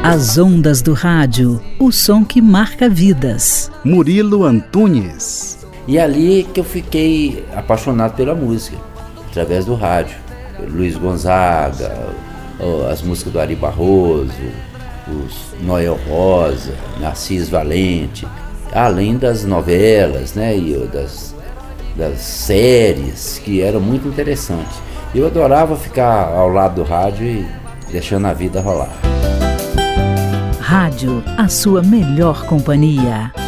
As ondas do rádio, o som que marca vidas. Murilo Antunes. E ali que eu fiquei apaixonado pela música, através do rádio. Luiz Gonzaga, as músicas do Ari Barroso, os Noel Rosa, Narciso Valente, além das novelas, né, e das séries, que eram muito interessantes. Eu adorava ficar ao lado do rádio e deixando a vida rolar. Rádio, a sua melhor companhia.